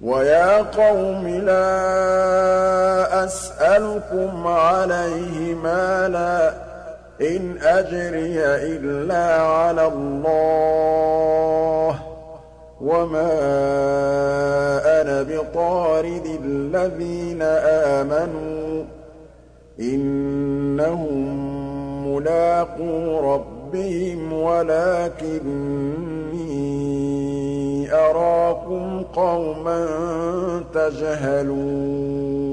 وَيَا قَوْمِ لَا أَسْأَلُكُمْ عَلَيْهِ مَالًا ۖ إِنْ أَجْرِيَ إِلَّا عَلَى اللَّهِ ۖ وَمَا أَنَا بِطَارِدِ الَّذِينَ آمَنُوا ۚ إِنَّهُم مُّلَاقُو رَبِّهِمْ وَلَٰكِنِّي أَرَاكُمْ قَوْمًا تَجْهَلُونَ